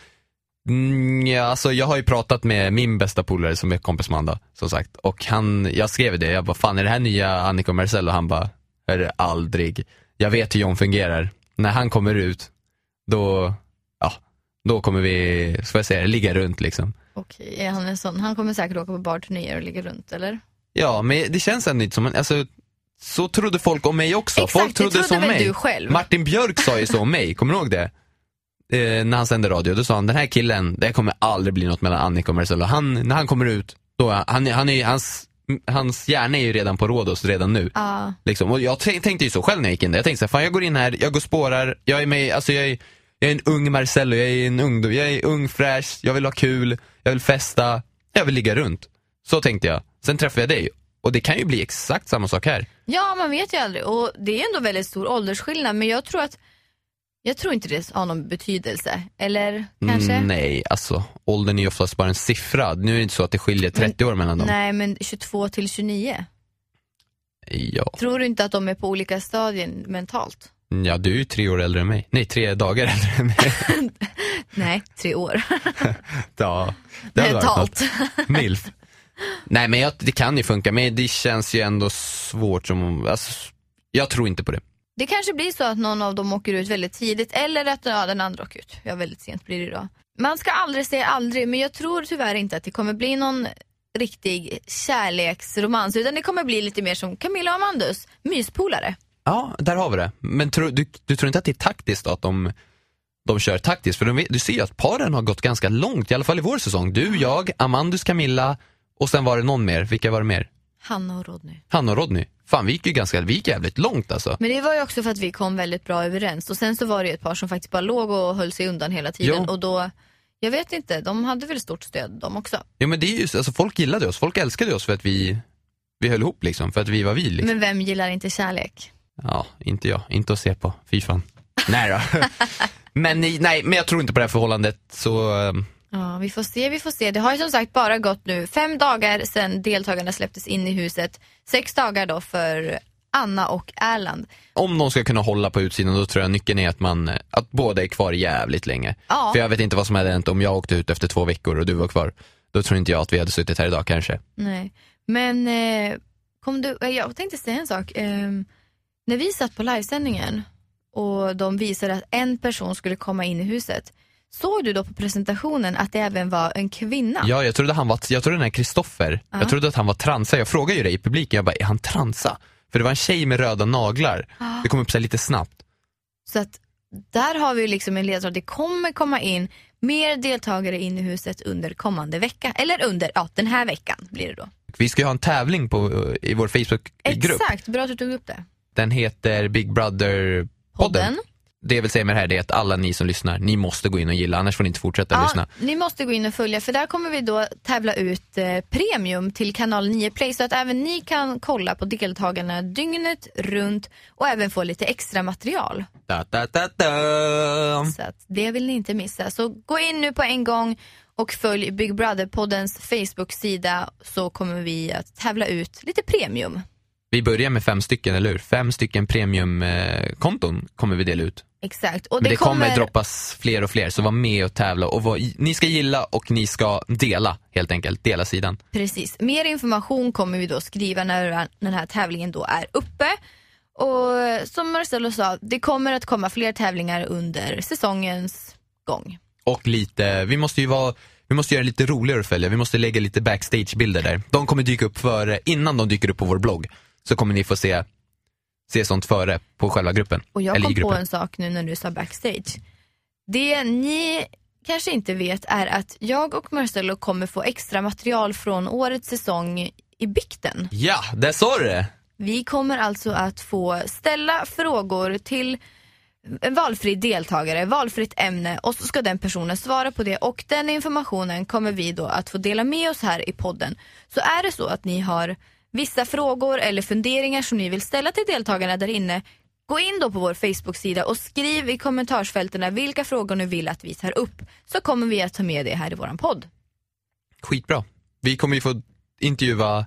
Mm, ja, alltså jag har ju pratat med min bästa polare som är kompis med Amanda, som sagt. Och han, jag skrev det, jag bara, fan är det här nya Annika och Marcel? Och han bara, är det aldrig. Jag vet hur John fungerar. När han kommer ut, då, ja, då kommer vi, så får jag säga, ligga runt liksom. Okej, är han en sån? Han kommer säkert åka på barturnéer och ligga runt, eller? Ja, men det känns ändå inte som en, alltså, så trodde folk om mig också. Exakt, folk trodde, trodde som mig. Du själv. Martin Björk sa ju så om mig, kommer du ihåg det? Eh, när han sände radio, då sa han, den här killen, det kommer aldrig bli något mellan Annika och Marcelo. Han, när han kommer ut, då, han, han är, hans, hans hjärna är ju redan på Rhodos redan nu. Ah. Liksom. Och jag t- tänkte ju så själv när jag gick in där. Jag tänkte så här, fan jag går in här, jag går spårar, jag är med, alltså jag är, jag är en ung Marcelo, jag är en ungdom, jag är ung, fräsch, jag vill ha kul, jag vill festa, jag vill ligga runt. Så tänkte jag. Sen träffade jag dig. Och det kan ju bli exakt samma sak här. Ja, man vet ju aldrig. Och det är ändå väldigt stor åldersskillnad. Men jag tror att jag tror inte det har någon betydelse. Eller kanske? Mm, nej, alltså åldern är ju oftast bara en siffra. Nu är det inte så att det skiljer trettio men, år mellan dem. Nej, men tjugotvå till tjugonio. Ja. Tror du inte att de är på olika stadier mentalt? Ja, du är ju tre år äldre än mig. Nej, tre dagar äldre än mig. Nej, tre år. Ja, det hade mentalt. varit milf. Nej, men jag, det kan ju funka. Men det känns ju ändå svårt. Som, alltså, jag tror inte på det. Det kanske blir så att någon av dem åker ut väldigt tidigt. Eller att ja, den andra åker ut. Ja, väldigt sent blir det idag. Man ska aldrig säga aldrig. Men jag tror tyvärr inte att det kommer bli någon riktig kärleksromans. Utan det kommer bli lite mer som Camilla och Amandus. Myspolare. Ja, där har vi det. Men tro, du, du tror inte att det är taktiskt då, att de, de kör taktiskt? För de, du ser ju att paren har gått ganska långt. I alla fall i vår säsong. Du, jag, Amandus, Camilla. Och sen var det någon mer. Vilka var det mer? Hanna och Rodney. Hanna och Rodney. Fan, vi gick ju ganska, vi gick jävligt långt alltså. Men det var ju också för att vi kom väldigt bra överens. Och sen så var det ett par som faktiskt bara låg och höll sig undan hela tiden. Jo. Och då, jag vet inte, de hade väl stort stöd de också. Ja, men det är ju, alltså folk gillade oss. Folk älskade oss för att vi, vi höll ihop liksom. För att vi var vi liksom. Men vem gillar inte kärlek? Ja, inte jag. Inte att se på. Fy fan. Nej då. men, nej, men jag tror inte på det här förhållandet så... Ja, vi får se, vi får se. Det har ju som sagt bara gått nu fem dagar sedan deltagarna släpptes in i huset. Sex dagar då för Anna och Erland. Om de ska kunna hålla på utsidan, då tror jag nyckeln är att, man, att båda är kvar jävligt länge. Ja. För jag vet inte vad som hade hänt om jag åkte ut efter två veckor och du var kvar. Då tror inte jag att vi hade suttit här idag kanske. Nej, men eh, Kom du, jag tänkte säga en sak. Eh, när vi satt på livesändningen och de visade att en person skulle komma in i huset, såg du då på presentationen att det även var en kvinna? Ja, jag trodde han var, jag trodde den här Kristoffer, uh-huh. jag trodde att han var transa. Jag frågade ju dig i publiken, jag bara, är han transa? För det var en tjej med röda naglar. Uh-huh. Det kom upp så lite snabbt. Så att där har vi liksom en ledtråd. Det kommer komma in mer deltagare in i huset under kommande vecka. Eller under, ja, den här veckan blir det då. Vi ska ju ha en tävling på, i vår Facebook-grupp. Exakt, bra att du tog upp det. Den heter Big Brother-podden. Podden. Det jag vill säga med det här är att alla ni som lyssnar, ni måste gå in och gilla, annars får ni inte fortsätta ja, lyssna. Ni måste gå in och följa, för där kommer vi då tävla ut eh, premium till kanal nio Play, så att även ni kan kolla på deltagarna dygnet runt och även få lite extra material. Da, da, da, da. Så att det vill ni inte missa. Så gå in nu på en gång och följ Big Brother-poddens Facebook-sida, så kommer vi att tävla ut lite premium. Vi börjar med fem stycken, eller hur? Fem stycken premiumkonton kommer vi dela ut. Exakt. Och det, Men det kommer... kommer droppas fler och fler, så var med och tävla. Och var... Ni ska gilla och ni ska dela, helt enkelt. Dela sidan. Precis. Mer information kommer vi då skriva när den här tävlingen då är uppe. Och som Marcelo sa, det kommer att komma fler tävlingar under säsongens gång. Och lite, vi måste ju vara... Vi måste göra lite roligare att följa. Vi måste lägga lite backstage-bilder där. De kommer dyka upp före, innan de dyker upp på vår blogg. Så kommer ni få se, se sånt före på själva gruppen. Och jag kom på en sak nu när du sa backstage. Det ni kanske inte vet är att jag och Marcelo kommer få extra material från årets säsong i Bikten. Ja, det sa du det. Vi kommer alltså att få ställa frågor till en valfri deltagare, valfritt ämne, och så ska den personen svara på det, och den informationen kommer vi då att få dela med oss här i podden. Så är det så att ni har vissa frågor eller funderingar som ni vill ställa till deltagarna där inne, gå in då på vår Facebook-sida och skriv i kommentarsfälten vilka frågor ni vill att vi tar upp, så kommer vi att ta med det här i våran podd. Skitbra. Vi kommer ju få intervjua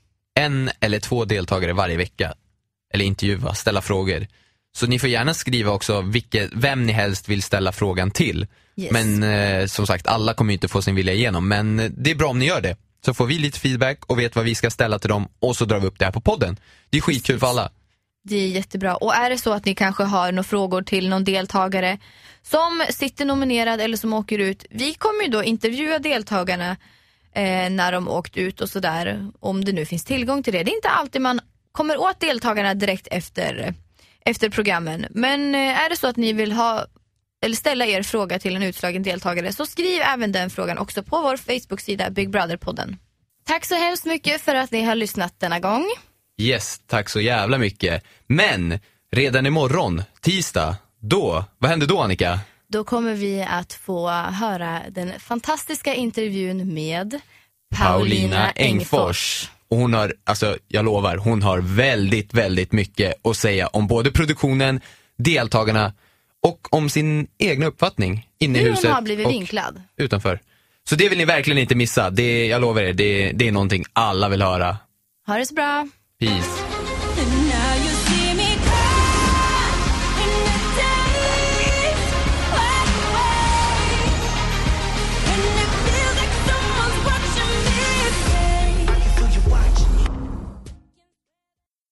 en eller två deltagare varje vecka. Eller intervjua, ställa frågor. Så ni får gärna skriva också vilket, vem ni helst vill ställa frågan till. Yes. Men eh, som sagt, alla kommer inte få sin vilja igenom. Men det är bra om ni gör det. Så får vi lite feedback och vet vad vi ska ställa till dem. Och så drar vi upp det här på podden. Det är skitkul för alla. Det är jättebra. Och är det så att ni kanske har några frågor till någon deltagare som sitter nominerad eller som åker ut, vi kommer ju då intervjua deltagarna eh, när de åkt ut och sådär. Om det nu finns tillgång till det. Det är inte alltid man kommer åt deltagarna direkt efter... efter programmen. Men är det så att ni vill ha eller ställa er fråga till en utslagen deltagare, så skriv även den frågan också på vår Facebook-sida Big Brother-podden. Tack så hemskt mycket för att ni har lyssnat denna gång. Yes, tack så jävla mycket. Men redan imorgon, tisdag, då, vad händer då, Annika? Då kommer vi att få höra den fantastiska intervjun med Paulina, Paulina Engfors. Engfors. Och hon har, alltså jag lovar, hon har väldigt, väldigt mycket att säga om både produktionen, deltagarna och om sin egna uppfattning inne i Hur huset hon har blivit och vinklad. utanför. Så det vill ni verkligen inte missa. Det, jag lovar er, det, det är någonting alla vill höra. Ha det så bra. Peace.